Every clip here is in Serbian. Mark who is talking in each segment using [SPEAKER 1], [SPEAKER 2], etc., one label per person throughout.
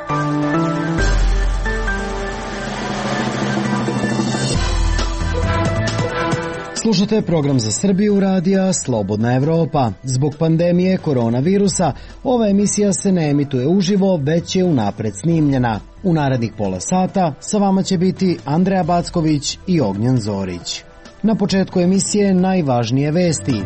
[SPEAKER 1] Slušate program za Srbiju radija Slobodna Evropa. Zbog pandemije koronavirusa, ova emisija se ne emituje uživo, već je unapred snimljena. U narednih pola sata sa vama će biti Andreja Backović i Ognjen Zorić. Na početku emisije najvažnije vesti.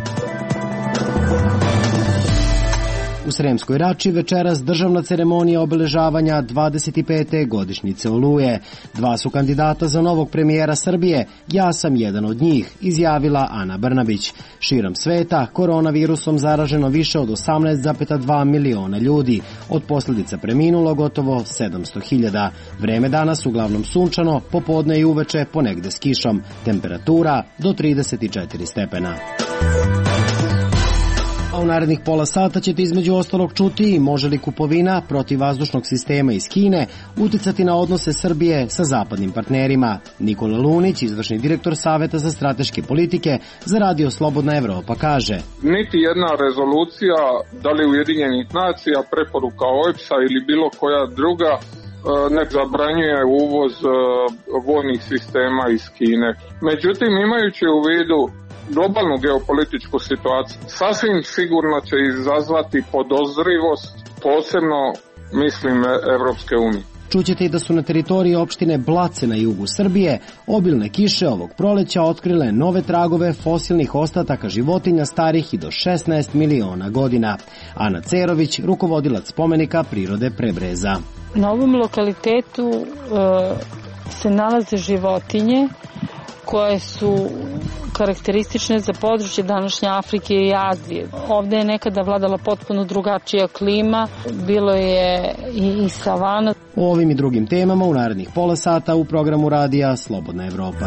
[SPEAKER 1] U Sremskoj Rači večeras državna ceremonija obeležavanja 25. godišnjice Oluje. 2 su kandidata za novog premijera Srbije, ja sam jedan od njih, izjavila Ana Brnabić. Širom sveta koronavirusom zaraženo više od 18,2 miliona ljudi. Od posljedica preminulo gotovo 700.000. Vreme danas uglavnom sunčano, popodne i uveče ponegde s kišom. Temperatura do 34 stepena. A u narednih pola sata ćete između ostalog čuti može li kupovina protivvazdušnog sistema iz Kine uticati na odnose Srbije sa zapadnim partnerima. Nikola Lunić, izvršni direktor Saveta za strateške politike za Radio Slobodna Evropa, kaže:
[SPEAKER 2] Niti jedna rezolucija, da li Ujedinjenih nacija, preporuka OEBS-a ili bilo koja druga, ne zabranjuje uvoz vojnih sistema iz Kine. Međutim, imajući u vidu globalnu geopolitičku situaciju, sasvim sigurno će izazvati podozrivost, posebno mislim Evropske unije.
[SPEAKER 1] Čućete i da su na teritoriji opštine Blace na jugu Srbije obilne kiše ovog proleća otkrile nove tragove fosilnih ostataka životinja starih i do 16 miliona godina. Ana Cerović, rukovodilac spomenika prirode Prebreza.
[SPEAKER 3] Na ovom lokalitetu se nalaze životinje koje su karakteristične za područje današnje Afrike i Azije. Ovde je nekada vladala potpuno drugačija klima, bilo je i savana.
[SPEAKER 1] O ovim i drugim temama u narednih pola sata u programu radija Slobodna Evropa.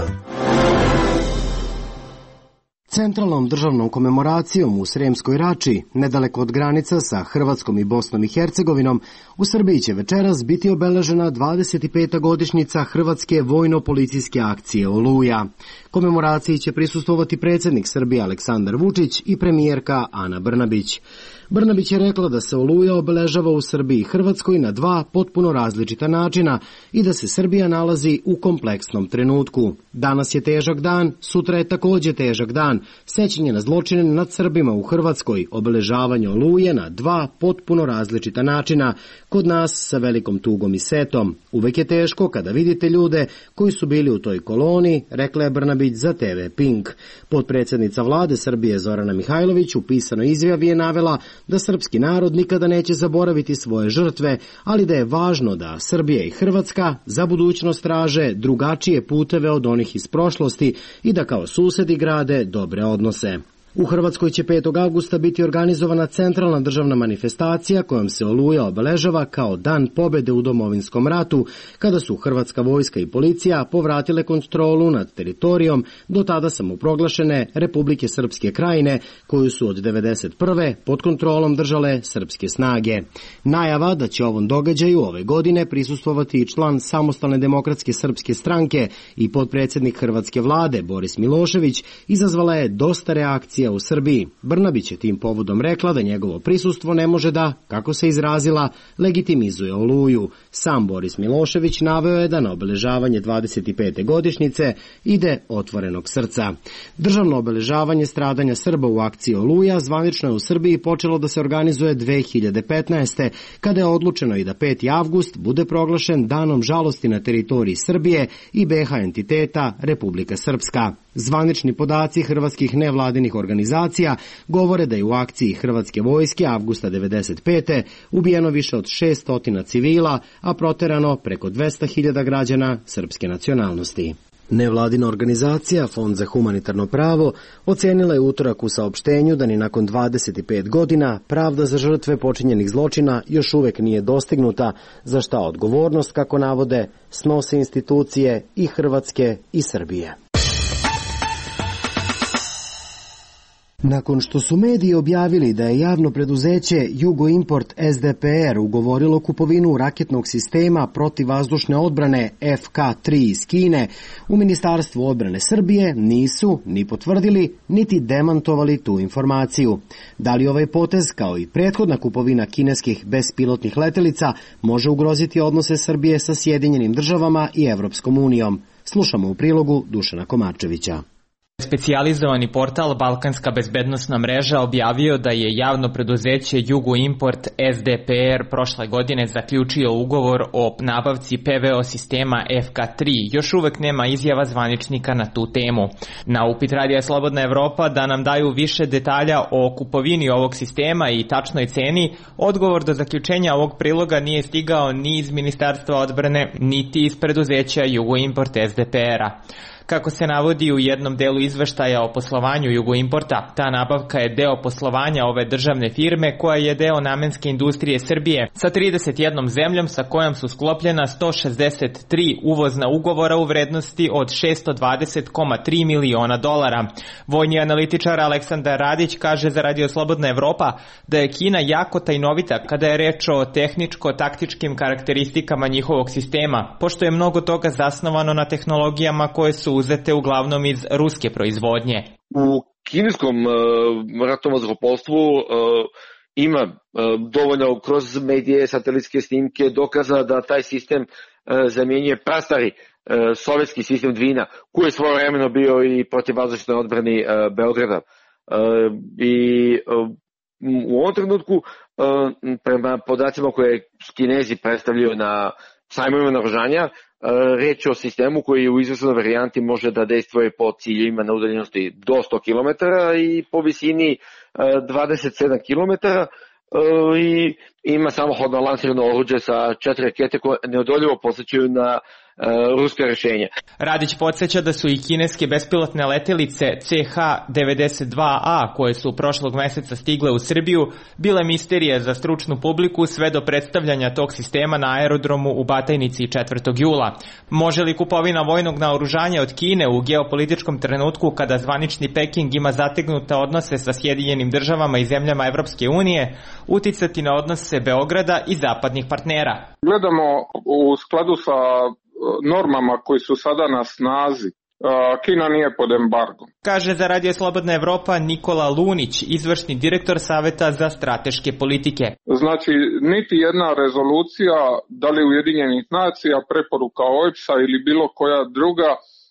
[SPEAKER 1] Centralnom državnom komemoracijom u Sremskoj Rači, nedaleko od granica sa Hrvatskom i Bosnom i Hercegovinom, u Srbiji će večeras biti obeležena 25. godišnjica Hrvatske vojno-policijske akcije Oluja. Komemoraciji će prisustvovati predsjednik Srbije Aleksandar Vučić i premijerka Ana Brnabić. Brnabić je rekla da se Oluja obeležava u Srbiji i Hrvatskoj na 2 potpuno različita načina i da se Srbija nalazi u kompleksnom trenutku. Danas je težak dan, sutra je također težak dan. Sećanje na zločine nad Srbima u Hrvatskoj, obeležavanje Oluje na 2 potpuno različita načina, kod nas sa velikom tugom i setom. Uvek je teško kada vidite ljude koji su bili u toj koloni, rekla je Brnabić za TV Pink. Potpredsjednica vlade Srbije Zorana Mihajlović u pisanoj izjavi je navela da srpski narod nikada neće zaboraviti svoje žrtve, ali da je važno da Srbija i Hrvatska za budućnost traže drugačije puteve od onih iz prošlosti i da kao susedi grade dobre odnose. U Hrvatskoj će 5. avgusta biti organizovana centralna državna manifestacija kojom se Oluja obeležava kao Dan pobjede u Domovinskom ratu, kada su hrvatska vojska i policija povratile kontrolu nad teritorijom do tada samoproglašene Republike Srpske Krajine, koju su od 1991. pod kontrolom držale srpske snage. Najava da će ovom događaju ove godine prisustvovati i član Samostalne demokratske srpske stranke i potpredsjednik hrvatske vlade Boris Milošević izazvala je dosta reakcija u Srbiji. Brnabić je tim povodom rekla da njegovo prisustvo ne može da, kako se izrazila, legitimizuje Oluju. Sam Boris Milošević naveo je da na obeležavanje 25. godišnjice ide otvorenog srca. Državno obeležavanje stradanja Srba u akciji Oluja zvanično je u Srbiji počelo da se organizuje 2015. kada je odlučeno i da 5. avgust bude proglašen danom žalosti na teritoriji Srbije i BiH entiteta Republika Srpska. Zvanični podaci hrvatskih nevladinih organizacija govore da je u akciji hrvatske vojske avgusta 1995. ubijeno više od 600 civila, a proterano preko 200.000 građana srpske nacionalnosti. Nevladina organizacija Fond za humanitarno pravo ocenila je utorak u saopštenju da ni nakon 25 godina pravda za žrtve počinjenih zločina još uvek nije dostignuta, za šta odgovornost, kako navode, snose institucije i Hrvatske i Srbije. Nakon što su mediji objavili da je javno preduzeće Jugoimport SDPR ugovorilo kupovinu raketnog sistema protivvazdušne odbrane FK-3 iz Kine, u Ministarstvu odbrane Srbije nisu ni potvrdili, niti demantovali tu informaciju. Da li ovaj potez, kao i prethodna kupovina kineskih bespilotnih letelica, može ugroziti odnose Srbije sa Sjedinjenim državama i Evropskom unijom? Slušamo u prilogu Dušana Komačevića.
[SPEAKER 4] Specijalizovani portal Balkanska bezbednosna mreža objavio da je javno preduzeće Jugoimport SDPR prošle godine zaključio ugovor o nabavci PVO sistema FK-3. Još uvek nema izjava zvaničnika na tu temu. Na upit Radija Slobodna Evropa da nam daju više detalja o kupovini ovog sistema i tačnoj ceni, odgovor do zaključenja ovog priloga nije stigao ni iz Ministarstva odbrane, niti iz preduzeća Jugoimport SDPR-a. Kako se navodi u jednom delu izveštaja o poslovanju Jugoimporta, ta nabavka je deo poslovanja ove državne firme koja je deo namenske industrije Srbije sa 31 zemljom sa kojom su sklopljena 163 uvozna ugovora u vrednosti od $620,3 miliona. Vojni analitičar Aleksandar Radić kaže za Radio Slobodna Evropa da je Kina jako tajnovita kada je reč o tehničko-taktičkim karakteristikama njihovog sistema, pošto je mnogo toga zasnovano na tehnologijama koje su uzete uglavnom iz ruske proizvodnje.
[SPEAKER 5] U kineskom ratnom vazduhoplovstvu ima dovoljno kroz medije, satelitske snimke dokaza da taj sistem zamjenjuje prastari sovjetski sistem Dvina, koji je svojevremeno bio i protivvazdušnoj odbrani Beograda. I u ovom trenutku, prema podacima koje Kinezi predstavljaju na sajmovima naoružanja, reč je o sistemu koji u izvršnoj varijanti može da dejstvuje po ciljevima na udaljenosti do 100 km i po visini 27 km i ima samohodno lansirano oruđe sa 4 rakete koje neodoljivo posjećaju na ruske rešenje.
[SPEAKER 4] Radić podsjeća da su i kineske bespilotne letelice CH-92A koje su prošlog meseca stigle u Srbiju bile misterije za stručnu publiku sve do predstavljanja tog sistema na aerodromu u Batajnici 4. jula. Može li kupovina vojnog naoružanja od Kine u geopolitičkom trenutku kada zvanični Peking ima zategnuta odnose sa Sjedinjenim državama i zemljama Evropske unije uticati na odnose Beograda i zapadnih partnera?
[SPEAKER 2] Gledamo u skladu sa normama koji su sada na snazi. Kina nije pod embargom.
[SPEAKER 4] Kaže za Radio Slobodna Evropa Nikola Lunić, izvršni direktor Saveta za strateške politike.
[SPEAKER 2] Znači, niti jedna rezolucija, da li Ujedinjenih nacija, preporuka OEBS-a ili bilo koja druga,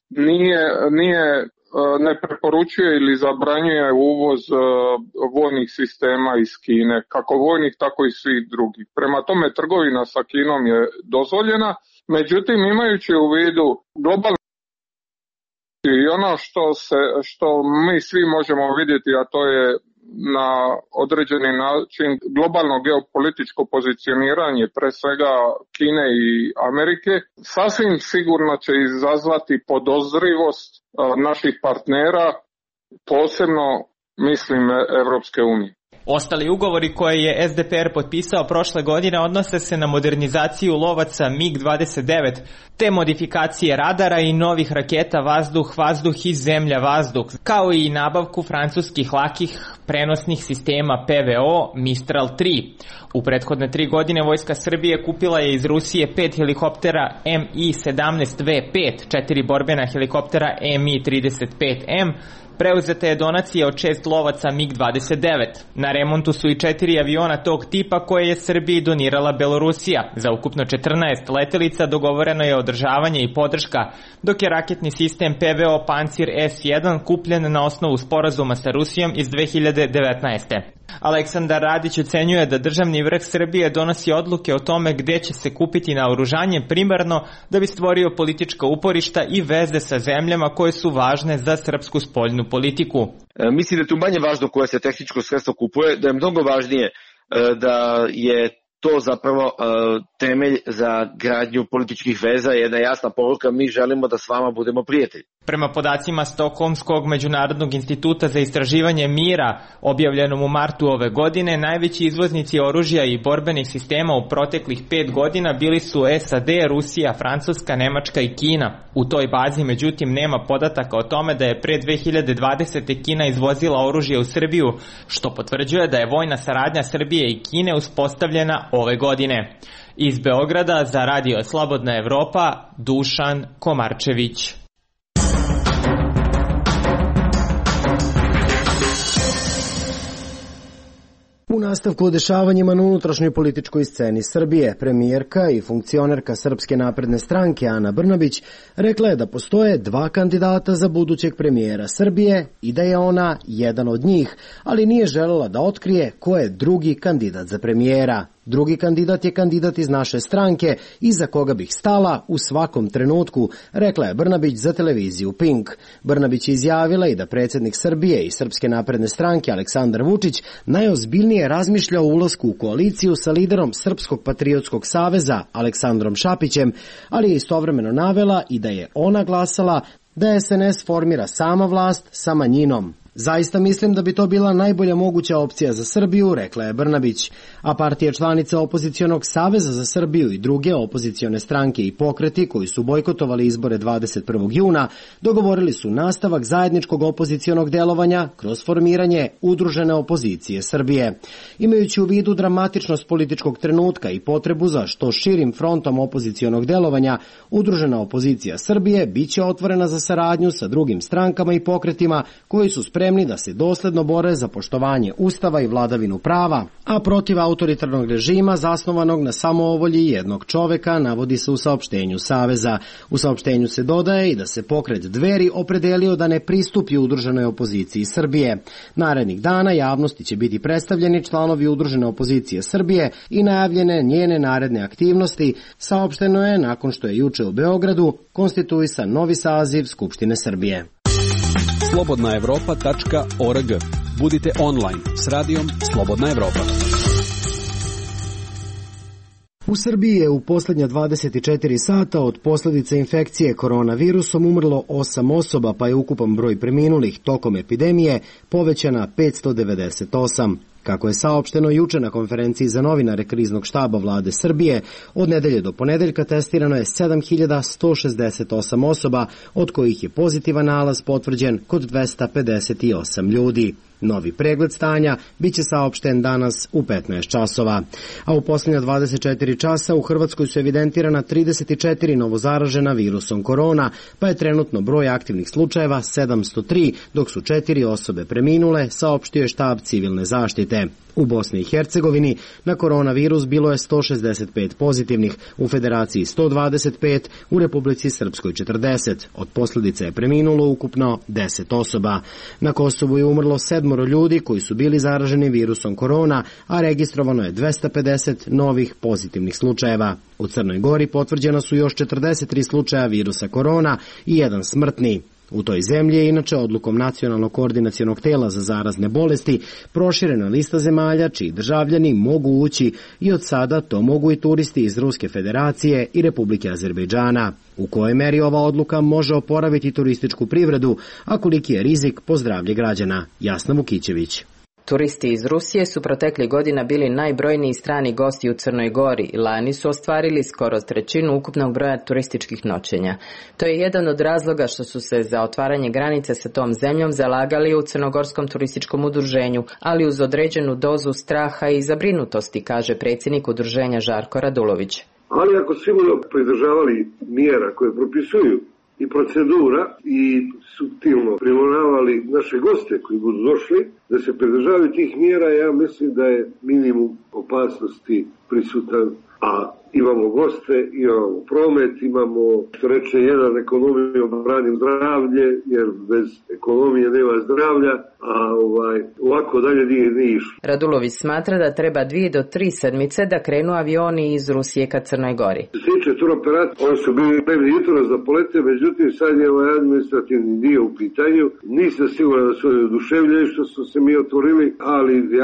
[SPEAKER 2] ne preporučuje ili zabranjuje uvoz vojnih sistema iz Kine, kako vojnih, tako i svih drugih. Prema tome, trgovina sa Kinom je dozvoljena, međutim, imajući u vidu globalno i ono što mi svi možemo vidjeti, a to je na određeni način globalno geopolitičko pozicioniranje pre svega Kine i Amerike, sasvim sigurno će izazvati podozrivost naših partnera, posebno mislim Evropske unije.
[SPEAKER 4] Ostali ugovori koje je SDPR potpisao prošle godine odnose se na modernizaciju lovaca MiG-29, te modifikacije radara i novih raketa vazduh-vazduh i zemlja-vazduh, kao i nabavku francuskih lakih prenosnih sistema PVO Mistral 3. U prethodne 3 godine Vojska Srbije kupila je iz Rusije 5 helikoptera Mi-17V5, 4 borbena helikoptera Mi-35M, preuzeta je donacija od 6 lovaca MiG-29. Na remontu su i 4 aviona tog tipa koje je Srbiji donirala Belorusija. Za ukupno 14 letelica dogovoreno je održavanje i podrška, dok je raketni sistem PVO Pancir S-1 kupljen na osnovu sporazuma sa Rusijom iz 2019. Aleksandar Radić ocenjuje da državni vrh Srbije donosi odluke o tome gde će se kupiti naoružanje primarno da bi stvorio politička uporišta i veze sa zemljama koje su važne za srpsku spoljnu politiku.
[SPEAKER 5] Mislim da je tu manje važno koje se tehničko sredstvo kupuje, da je mnogo važnije da je to zapravo temelj za gradnju političkih veza, jedna jasna poruka, mi želimo da s vama budemo prijatelji.
[SPEAKER 4] Prema podacima Stokholmskog međunarodnog instituta za istraživanje mira, objavljenom u martu ove godine, najveći izvoznici oružja i borbenih sistema u proteklih 5 godina bili su SAD, Rusija, Francuska, Nemačka i Kina. U toj bazi, međutim, nema podataka o tome da je pre 2020. Kina izvozila oružje u Srbiju, što potvrđuje da je vojna saradnja Srbije i Kine uspostavljena ove godine. Iz Beograda za Radio Slobodna Evropa, Dušan Komarčević.
[SPEAKER 1] U nastavku o dešavanjima na unutrašnjoj političkoj sceni Srbije, premijerka i funkcionerka Srpske napredne stranke Ana Brnabić rekla je da postoje 2 kandidata za budućeg premijera Srbije i da je ona jedan od njih, ali nije želela da otkrije ko je drugi kandidat za premijera. Drugi kandidat je kandidat iz naše stranke iza koga bih stala u svakom trenutku, rekla je Brnabić za televiziju Pink. Brnabić je izjavila i da predsjednik Srbije i Srpske napredne stranke Aleksandar Vučić najozbiljnije razmišlja o ulasku u koaliciju sa liderom Srpskog patriotskog saveza Aleksandrom Šapićem, ali je istovremeno navela i da je ona glasala da SNS formira sama vlast sa manjinom. Zaista mislim da bi to bila najbolja moguća opcija za Srbiju, rekla je Brnabić. A partije članica opozicionog Saveza za Srbiju i druge opozicione stranke i pokreti koji su bojkotovali izbore 21. juna dogovorili su nastavak zajedničkog opozicionog delovanja kroz formiranje udružene opozicije Srbije. Imajući u vidu dramatičnost političkog trenutka i potrebu za što širim frontom opozicionog delovanja, udružena opozicija Srbije biće otvorena za saradnju sa drugim strankama i pokretima koji su spremni da se dosledno bore za poštovanje Ustava i vladavinu prava, a protiv autoritarnog režima zasnovanog na samoovolji jednog čoveka, navodi se u saopštenju Saveza. U saopštenju se dodaje i da se pokret Dveri opredelio da ne pristupi udruženoj opoziciji Srbije. Narednih dana javnosti će biti predstavljeni članovi udružene opozicije Srbije i najavljene njene naredne aktivnosti, saopšteno je nakon što je juče u Beogradu konstituisan novi saziv Skupštine Srbije.
[SPEAKER 6] slobodnaevropa.org. Budite online s radijom Slobodna Evropa.
[SPEAKER 1] U Srbiji je u posljednja 24 sata od posljedica infekcije koronavirusom umrlo 8 osoba, pa je ukupan broj preminulih tokom epidemije povećan na 598. Kako je saopšteno juče na konferenciji za novinare Kriznog štaba vlade Srbije, od nedelje do ponedeljka testirano je 7168 osoba, od kojih je pozitivan nalaz potvrđen kod 258 ljudi. Novi pregled stanja biće saopšten danas u 15 časova. A u posljednja 24 časa u Hrvatskoj su evidentirana 34 novozaražena virusom korona, pa je trenutno broj aktivnih slučajeva 703, dok su 4 osobe preminule, saopštio je štab civilne zaštite. U Bosni i Hercegovini na koronavirus bilo je 165 pozitivnih, u Federaciji 125, u Republici Srpskoj 40. Od posljedica je preminulo ukupno 10 osoba. Na Kosovu je umrlo 7 ljudi koji su bili zaraženi virusom korona, a registrovano je 250 novih pozitivnih slučajeva. U Crnoj Gori potvrđeno su još 43 slučaja virusa korona i 1 smrtni. U toj zemlji je inače odlukom Nacionalnog koordinacionog tela za zarazne bolesti proširena lista zemalja čiji državljani mogu ući i od sada to mogu i turisti iz Ruske federacije i Republike Azerbejdžana. U kojoj meri ova odluka može oporaviti turističku privredu, a koliki je rizik po zdravlje građana? Jasna Vukićević.
[SPEAKER 7] Turisti iz Rusije su proteklih godina bili najbrojniji strani gosti u Crnoj Gori i lani su ostvarili skoro 1/3 ukupnog broja turističkih noćenja. To je jedan od razloga što su se za otvaranje granice sa tom zemljom zalagali u Crnogorskom turističkom udruženju, ali uz određenu dozu straha i zabrinutosti, kaže predsjednik udruženja Žarko Radulović.
[SPEAKER 8] Ali ako svi budu pridržavali mjera koje propisuju i procedura i suptilno primoravali naše goste koji budu došli da se pridržavaju tih mjera, ja mislim da je minimum opasnosti prisutan, a imamo goste, imamo promet, imamo, što reče jedan, ekonomiju branim zdravlje, jer bez ekonomije nema zdravlja, a ovako dalje nije išlo.
[SPEAKER 7] Radulović smatra da treba 2 do 3 sedmice da krenu avioni iz Rusije ka Crnoj Gori.
[SPEAKER 8] Sliče turoperat, oni su bili spremni jutros da polete, međutim sad je ovaj administrativni dio u pitanju. Nisam siguran da su oni oduševljeni što su se mi otvorili, ali ja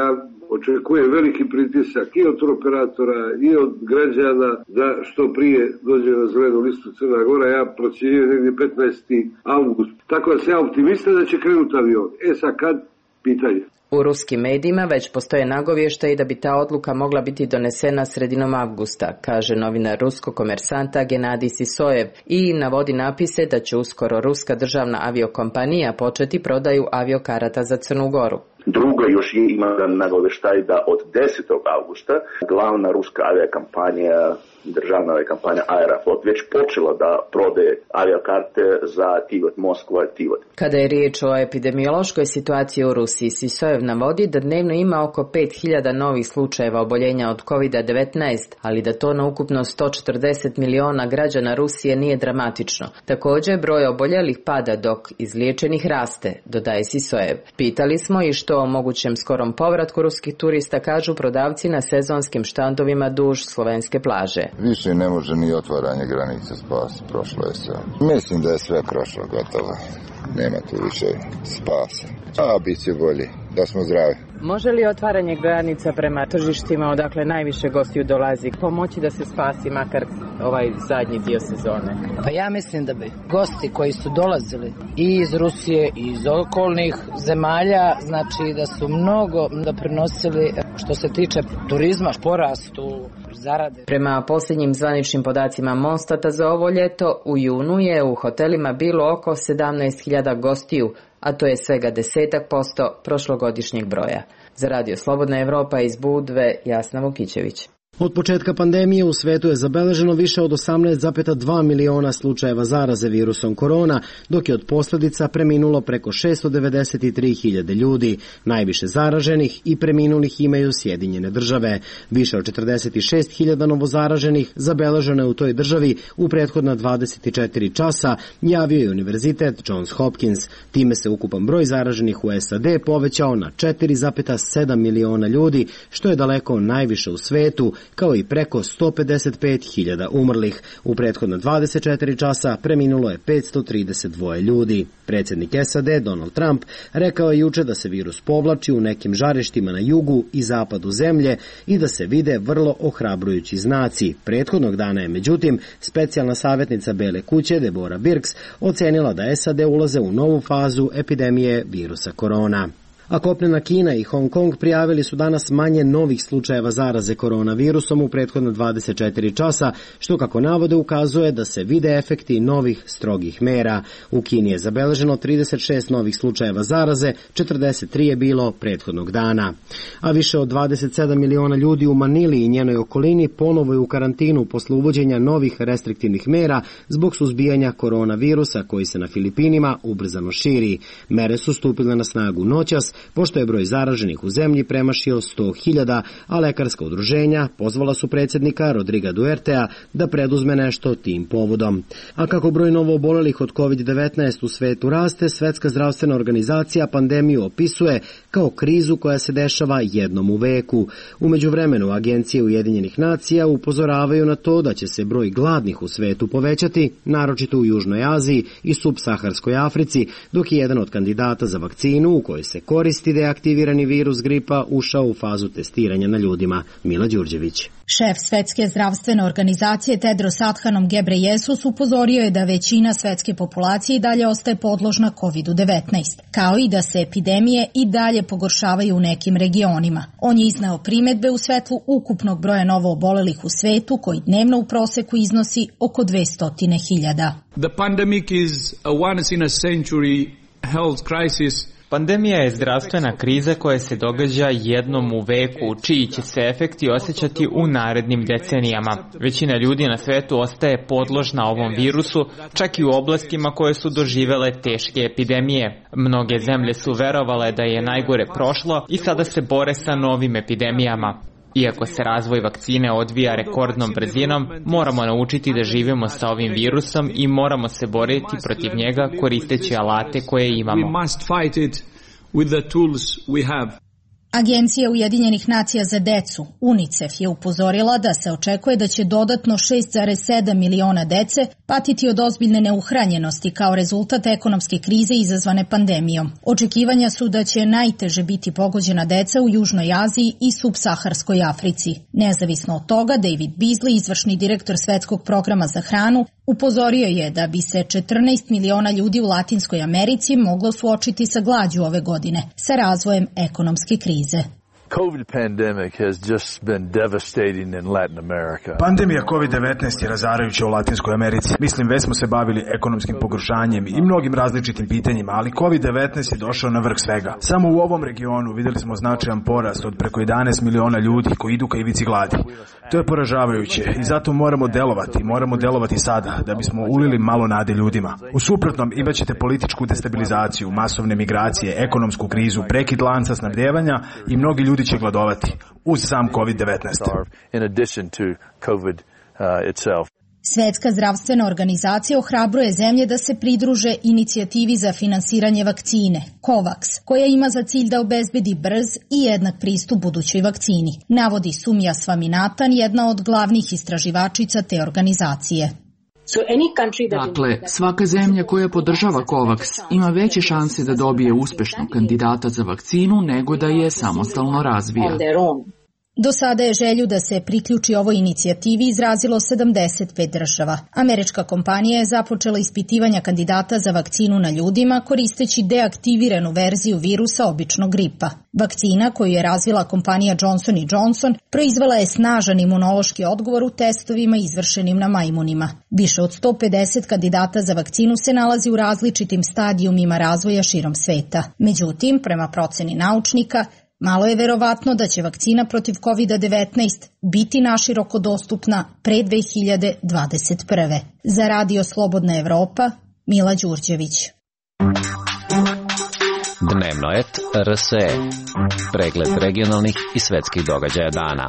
[SPEAKER 8] očekujem veliki pritisak i od operatora i od građana da što prije dođe na zelenu listu Crna Gora. Ja procjenjujem negdje 15. avgust. Tako da sam ja optimista da će krenuti avion. Sad kad? Pitanje.
[SPEAKER 7] U ruskim medijima već postoje nagovještaji da bi ta odluka mogla biti donesena sredinom avgusta, kaže novinar ruskog komersanta Genadij Sisojev i navodi napise da će uskoro ruska državna aviokompanija početi prodaju aviokarata za Crnu Goru.
[SPEAKER 9] Drugo, još ima nagovještaj da od 10. avgusta glavna ruska aviakompanija, državna aviakompanija Aeroflot već počela da prodaje aviokarte za Tivot, Moskva i Tivot.
[SPEAKER 7] Kada je riječ o epidemiološkoj situaciji u Rusiji, Sisojev navodi da dnevno ima oko 5000 novih slučajeva oboljenja od COVID-19, ali da to na ukupno 140 miliona građana Rusije nije dramatično. Također, broj oboljelih pada dok izliječenih raste, dodaje Sisojev. Pitali smo i što o mogućem skorom povratku ruskih turista kažu prodavci na sezonskim štandovima duž slovenske plaže.
[SPEAKER 10] Više ne može ni otvaranje granica spasa, prošlo je sve. Mislim da je sve prošlo, gotovo. Nema tu više spasa. A bit će bolje, da smo zdravi.
[SPEAKER 7] Može li otvaranje granica prema tržištima odakle najviše gostiju dolazi pomoći da se spasi makar ovaj zadnji dio sezone?
[SPEAKER 11] Pa ja mislim da bi gosti koji su dolazili i iz Rusije i iz okolnih zemalja, znači da su mnogo doprinosili što se tiče turizma, porastu zarade.
[SPEAKER 7] Prema posljednjim zvaničnim podacima Monstata za ovo ljeto, u junu je u hotelima bilo oko 17.000 gostiju, a to je svega 10% prošlogodišnjeg broja. Za Radio Slobodna Evropa iz Budve, Jasna Vukićević.
[SPEAKER 1] Od početka pandemije u svetu je zabeleženo više od 18,2 miliona slučajeva zaraze virusom korona, dok je od posljedica preminulo preko 693.000 ljudi. Najviše zaraženih i preminulih imaju Sjedinjene Države. Više od 46.000 novozaraženih zabeleženo je u toj državi u prethodna 24 časa, javio je Univerzitet Johns Hopkins. Time se ukupan broj zaraženih u SAD povećao na 4,7 miliona ljudi, što je daleko najviše u svetu, kao i preko 155.000 umrlih. U prethodna 24 časa preminulo je 532 ljudi. Predsjednik SAD Donald Trump rekao je juče da se virus povlači u nekim žarištima na jugu i zapadu zemlje i da se vide vrlo ohrabrujući znaci. Prethodnog dana je, međutim, specijalna savjetnica Bele kuće Deborah Birx ocenila da SAD ulaze u novu fazu epidemije virusa korona. A kopnena Kina i Hong Kong prijavili su danas manje novih slučajeva zaraze koronavirusom u prethodna 24 časa, što kako navode ukazuje da se vide efekti novih strogih mera. U Kini je zabeleženo 36 novih slučajeva zaraze, 43 je bilo prethodnog dana. A više od 27 miliona ljudi u Manili i njenoj okolini ponovo je u karantinu posle uvođenja novih restriktivnih mera zbog suzbijanja koronavirusa koji se na Filipinima ubrzano širi. Mere su stupile na snagu noćas, pošto je broj zaraženih u zemlji premašio 100.000, a lekarska udruženja pozvala su predsjednika Rodriga Duertea da preduzme nešto tim povodom. A kako broj novoobolelih od COVID-19 u svetu raste, Svetska zdravstvena organizacija pandemiju opisuje kao krizu koja se dešava jednom u veku. U međuvremenu agencije Ujedinjenih nacija upozoravaju na to da će se broj gladnih u svetu povećati, naročito u Južnoj Aziji i subsaharskoj Africi, dok je jedan od kandidata za vakcinu u kojoj se koristi da je aktivirani virus gripa ušao u fazu testiranja na ljudima. Mila Đurđević.
[SPEAKER 12] Šef Svetske zdravstvene organizacije Tedros Adhanom Ghebreyesus upozorio je da većina svetske populacije i dalje ostaje podložna COVID-19, kao i da se epidemije i dalje pogoršavaju u nekim regionima. On je izneo primedbe u svetlu ukupnog broja novoobolelih u svetu, koji dnevno u proseku iznosi oko 200.000.
[SPEAKER 6] The pandemic is a once in a century health crisis.
[SPEAKER 4] Pandemija je zdravstvena kriza koja se događa jednom u veku, čiji će se efekti osjećati u narednim decenijama. Većina ljudi na svetu ostaje podložna ovom virusu, čak i u oblastima koje su doživele teške epidemije. Mnoge zemlje su verovale da je najgore prošlo i sada se bore sa novim epidemijama. Iako se razvoj vakcine odvija rekordnom brzinom, moramo naučiti da živimo sa ovim virusom i moramo se boriti protiv njega koristeći alate koje imamo.
[SPEAKER 12] Agencija Ujedinjenih nacija za decu, UNICEF, je upozorila da se očekuje da će dodatno 6,7 miliona dece patiti od ozbiljne neuhranjenosti kao rezultat ekonomske krize izazvane pandemijom. Očekivanja su da će najteže biti pogođena deca u Južnoj Aziji i subsaharskoj Africi. Nezavisno od toga, David Beasley, izvršni direktor Svetskog programa za hranu, upozorio je da bi se 14 miliona ljudi u Latinskoj Americi moglo suočiti sa glađu ove godine, sa razvojem ekonomske krize.
[SPEAKER 13] Pandemija COVID-19 je razarajuća u Latinskoj Americi. Mislim, već smo se bavili ekonomskim pogoršanjem i mnogim različitim pitanjima, ali COVID-19 je došao na vrh svega. Samo u ovom regionu videli smo značajan porast od preko 11 miliona ljudi koji idu ka ivici gladi. To je poražavajuće i zato moramo delovati sada da bismo ulili malo nade ljudima. U suprotnom imaćete političku destabilizaciju, masovne migracije, ekonomsku krizu, prekid lanca snabdevanja i mnogi ljudi će gladovati uz sam COVID-19.
[SPEAKER 12] Svetska zdravstvena organizacija ohrabruje zemlje da se pridruže inicijativi za finansiranje vakcine, COVAX, koja ima za cilj da obezbedi brz i jednak pristup budućoj vakcini, navodi Sumija Svaminathan, jedna od glavnih istraživačica te organizacije.
[SPEAKER 14] Dakle, svaka zemlja koja podržava COVAX ima veće šanse da dobije uspešnog kandidata za vakcinu nego da je samostalno razvija.
[SPEAKER 12] Do sada je želju da se priključi ovoj inicijativi izrazilo 75 država. Američka kompanija je započela ispitivanja kandidata za vakcinu na ljudima koristeći deaktiviranu verziju virusa običnog gripa. Vakcina koju je razvila kompanija Johnson & Johnson proizvela je snažan imunološki odgovor u testovima izvršenim na majmunima. Više od 150 kandidata za vakcinu se nalazi u različitim stadijumima razvoja širom sveta. Međutim, prema proceni naučnika, malo je verovatno da će vakcina protiv COVID-19 biti naširoko dostupna pre 2021. Za Radio Slobodna Evropa, Mila Đurđević.
[SPEAKER 15] Dnevnoet RSE. Pregled regionalnih i svetskih događaja dana.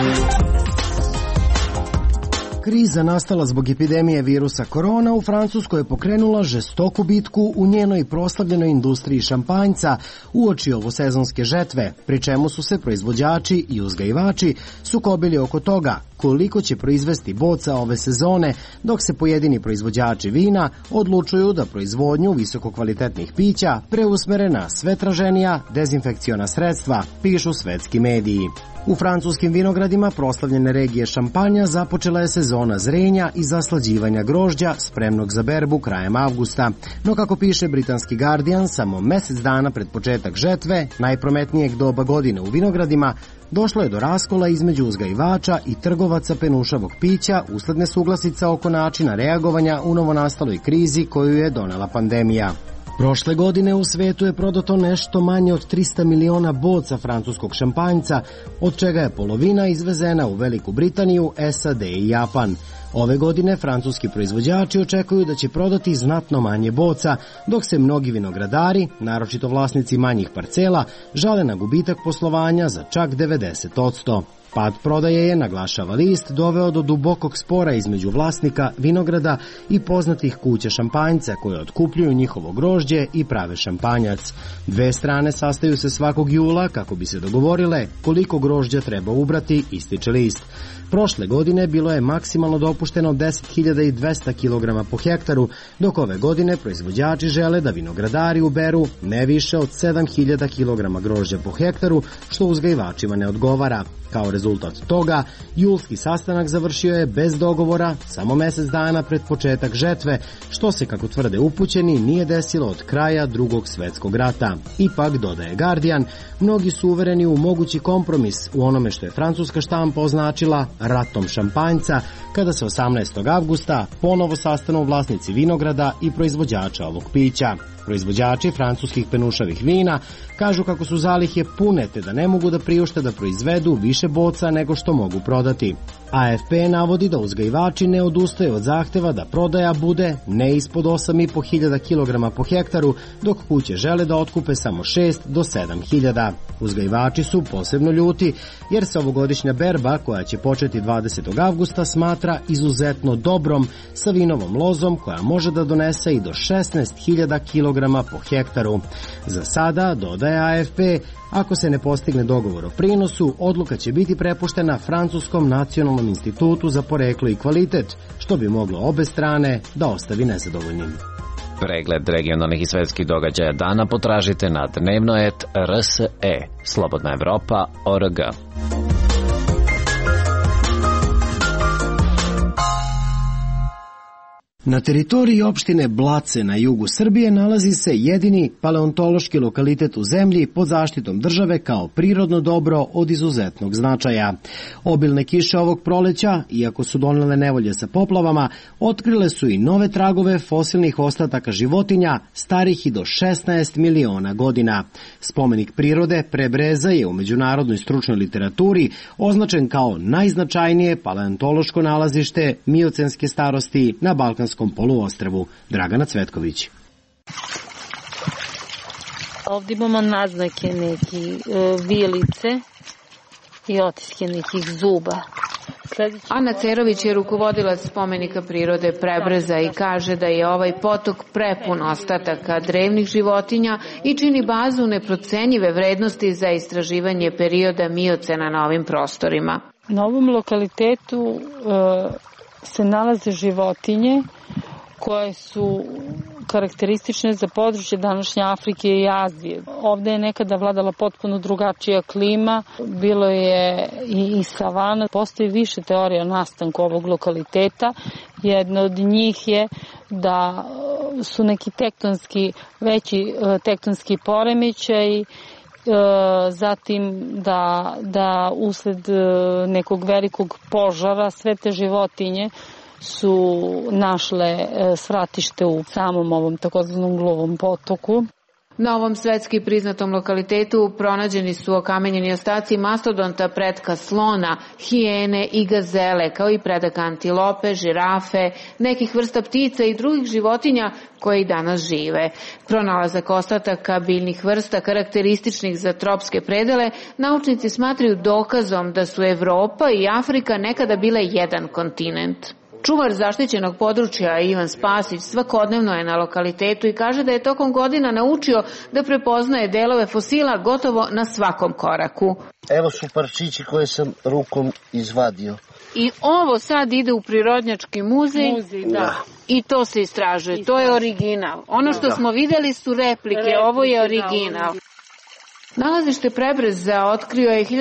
[SPEAKER 1] Kriza nastala zbog epidemije virusa korona u Francuskoj je pokrenula žestoku bitku u njenoj proslavljenoj industriji šampanjca uoči ovosezonske žetve, pri čemu su se proizvođači i uzgajivači sukobili oko toga koliko će proizvesti boca ove sezone, dok se pojedini proizvođači vina odlučuju da proizvodnju visokokvalitetnih pića preusmere na sve traženija dezinfekciona sredstva, pišu svetski mediji. U francuskim vinogradima proslavljene regije šampanja započela je sezona zrenja i zaslađivanja grožđa spremnog za berbu krajem avgusta. No kako piše britanski Guardian, samo mesec dana pred početak žetve, najprometnijeg doba godine u vinogradima, došlo je do raskola između uzgajivača i trgovaca penušavog pića usled nesuglasica oko načina reagovanja u novonastaloj krizi koju je donela pandemija. Prošle godine u svetu je prodato nešto manje od 300 miliona boca francuskog šampanjca, od čega je polovina izvezena u Veliku Britaniju, SAD i Japan. Ove godine francuski proizvođači očekuju da će prodati znatno manje boca, dok se mnogi vinogradari, naročito vlasnici manjih parcela, žale na gubitak poslovanja za čak 90%. Pad prodaje je, naglašava list, doveo do dubokog spora između vlasnika vinograda i poznatih kuća šampanjca koje otkupljuju njihovo grožđe i prave šampanjac. Dve strane sastaju se svakog jula kako bi se dogovorile koliko grožđa treba ubrati, ističe list. Prošle godine bilo je maksimalno dopušteno 10.200 kg po hektaru, dok ove godine proizvođači žele da vinogradari uberu ne više od 7.000 kg grožđa po hektaru, što uzgajivačima ne odgovara. Kao rezultat toga, julski sastanak završio je bez dogovora samo mesec dana pred početak žetve, što se, kako tvrde upućeni, nije desilo od kraja Drugog svetskog rata. Ipak, dodaje Guardian, mnogi su uvereni u mogući kompromis u onome što je francuska štampa označila ratom šampanjca, kada se 18. avgusta ponovo sastanu vlasnici vinograda i proizvođača ovog pića. Proizvođači francuskih penušavih vina kažu kako su zalihe pune te da ne mogu da priušte da proizvedu više boca nego što mogu prodati. AFP navodi da uzgajivači ne odustaju od zahteva da prodaja bude ne ispod 8.500 kg po hektaru, dok kuće žele da otkupe samo 6 do 7.000. Uzgajivači su posebno ljuti jer se ovogodišnja berba, koja će početi 20. avgusta, smatra izuzetno dobrom, sa vinovom lozom koja može da donese i do 16.000 kg kilograma po hektaru. Za sada, dodaje AFP, ako se ne postigne dogovor o prinosu, odluka će biti prepuštena Francuskom nacionalnom institutu za poreklo i kvalitet, što bi moglo obe strane da ostavi nezadovoljnim.
[SPEAKER 15] Pregled regionalnih i svetskih događaja dana potražite na dnevno.rs.e, Slobodna Evropa.org.
[SPEAKER 1] Na teritoriji opštine Blace na jugu Srbije nalazi se jedini paleontološki lokalitet u zemlji pod zaštitom države kao prirodno dobro od izuzetnog značaja. Obilne kiše ovog proleća, iako su donele nevolje sa poplavama, otkrile su i nove tragove fosilnih ostataka životinja starih i do 16 miliona godina. Spomenik prirode Prebreza je u međunarodnoj stručnoj literaturi označen kao najznačajnije paleontološko nalazište miocenske starosti na Balkanskom poluostrvu. Dragana Cvetković.
[SPEAKER 3] Ovdje imamo naznake neki vilice i otiske nekih zuba.
[SPEAKER 16] Ana Cerović je rukovodilac spomenika prirode Prebreza i kaže da je ovaj potok prepun ostataka drevnih životinja i čini bazu neprocenjive vrednosti za istraživanje perioda miocena na ovim prostorima.
[SPEAKER 3] Na ovom lokalitetu se nalaze životinje koje su karakteristične za područje današnje Afrike i Azije. Ovde je nekada vladala potpuno drugačija klima, bilo je i savana. Postoji više teorija o nastanku ovog lokaliteta. Jedna od njih je da su neki veći tektonski poremećaji, zatim da usled nekog velikog požara sve te životinje su našle svratište u samom ovom takozvanom Gluvom potoku.
[SPEAKER 16] Na ovom svetski priznatom lokalitetu pronađeni su okamenjeni ostaci mastodonta, pretka slona, hijene i gazele, kao i predaka antilope, žirafe, nekih vrsta ptica i drugih životinja koje i danas žive. Pronalazak ostataka biljnih vrsta karakterističnih za tropske predele naučnici smatraju dokazom da su Evropa i Afrika nekada bile jedan kontinent. Čuvar zaštićenog područja Ivan Spasić svakodnevno je na lokalitetu i kaže da je tokom godina naučio da prepoznaje delove fosila gotovo na svakom koraku.
[SPEAKER 17] Evo su parčići koje sam rukom izvadio.
[SPEAKER 16] I ovo sad ide u Prirodnjački muzej, da. I to se istražuje, to je original. Ono što smo videli su replike, ovo je original. Nalazište Prebreza otkrio je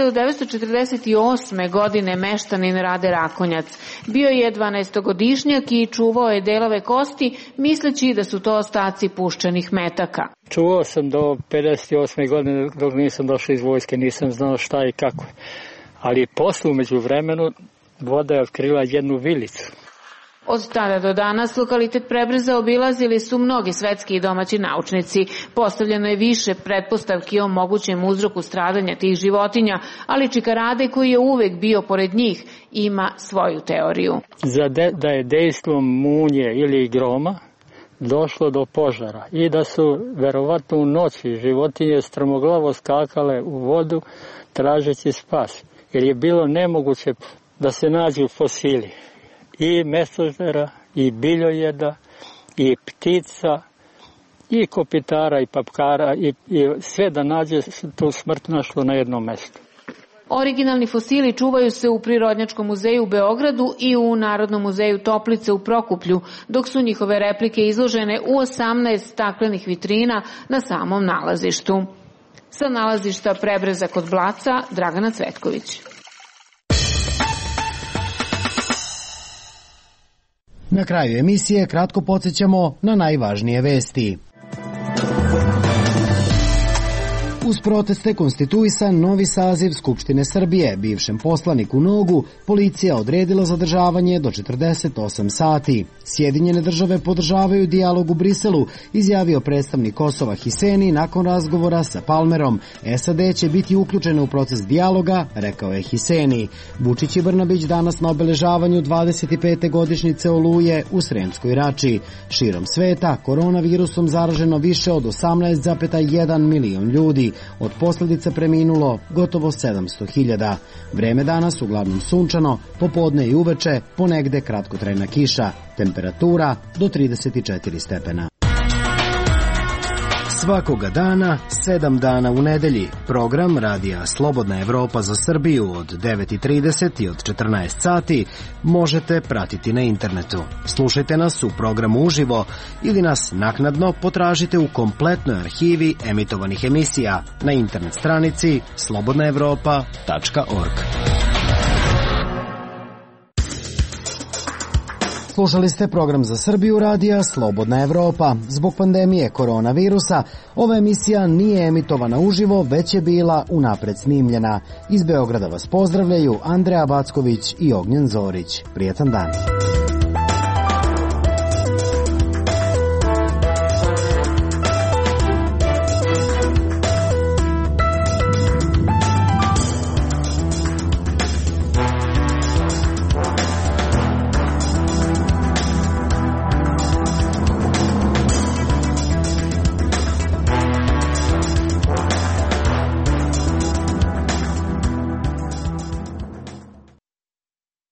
[SPEAKER 16] 1948. godine meštanin Rade Rakonjac. Bio je 12-godišnjak i čuvao je delove kosti, misleći da su to ostaci puščanih metaka.
[SPEAKER 18] Čuvao sam do 58. godine dok nisam došao iz vojske, nisam znao šta i kako. Ali posle umeđu vremenu voda je otkrila jednu vilicu.
[SPEAKER 16] Od tada do danas lokalitet Prebreza obilazili su mnogi svetski i domaći naučnici. Postavljeno je više pretpostavki o mogućem uzroku stradanja tih životinja, ali Čikarade, koji je uvek bio pored njih, ima svoju teoriju.
[SPEAKER 18] Da je dejstvom munje ili groma došlo do požara i da su verovatno u noći životinje strmoglavo skakale u vodu tražeći spas, jer je bilo nemoguće da se nađu fosili. I mesoždera, i biljojeda, i ptica, i kopitara, i papkara, i sve da nađe tu smrt našlo na jednom mestu.
[SPEAKER 16] Originalni fosili čuvaju se u Prirodnjačkom muzeju u Beogradu i u Narodnom muzeju Toplice u Prokuplju, dok su njihove replike izložene u 18 staklenih vitrina na samom nalazištu. Sa nalazišta Prebreza kod Blaca, Dragana Cvetković.
[SPEAKER 1] Na kraju emisije kratko podsjećamo na najvažnije vesti. Uz proteste konstituisan novi saziv Skupštine Srbije. Bivšem poslaniku Nogu policija odredila zadržavanje do 48 sati. Sjedinjene države podržavaju dijalog u Briselu, izjavio predstavnik Kosova Hiseni nakon razgovora sa Palmerom. SAD će biti uključene u proces dijaloga, rekao je Hiseni. Vučić i Brnabić danas na obeležavanju 25. godišnjice Oluje u Sremskoj Rači. Širom sveta koronavirusom zaraženo više od 18,1 milion ljudi. Od posljedica preminulo gotovo 700.000. Vreme danas uglavnom sunčano, popodne i uveče ponegde kratkotrajna kiša. Temperatura do 34 stepena. Svakoga dana, 7 dana u nedelji, program radija Slobodna Evropa za Srbiju od 9:30 i od 14 sati možete pratiti na internetu. Slušajte nas u programu uživo ili nas naknadno potražite u kompletnoj arhivi emitovanih emisija na internet stranici slobodnaevropa.org. Slušali ste program za Srbiju radija Slobodna Evropa. Zbog pandemije koronavirusa, ova emisija nije emitovana uživo, već je bila unapred snimljena. Iz Beograda vas pozdravljaju Andreja Backović i Ognjen Zorić. Prijetan dan.